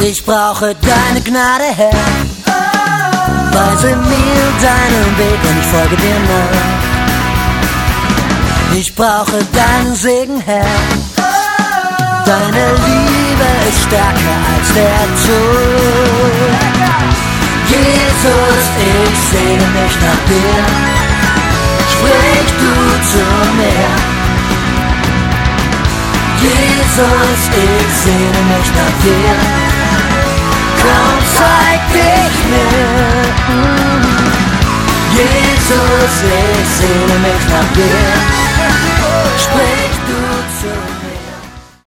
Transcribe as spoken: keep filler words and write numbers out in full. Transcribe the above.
Ich brauche deine Gnade, Herr. Weise mir deinen Weg und ich folge dir nach. Ich brauche deinen Segen, Herr. Deine Liebe ist stärker als der Tod. Jesus, ich sehne mich nach dir. Sprich du zu mir. Jesus, ich sehne mich nach dir. Komm, zeig dich mir. Jesus, ich sehne mich nach dir. Sprich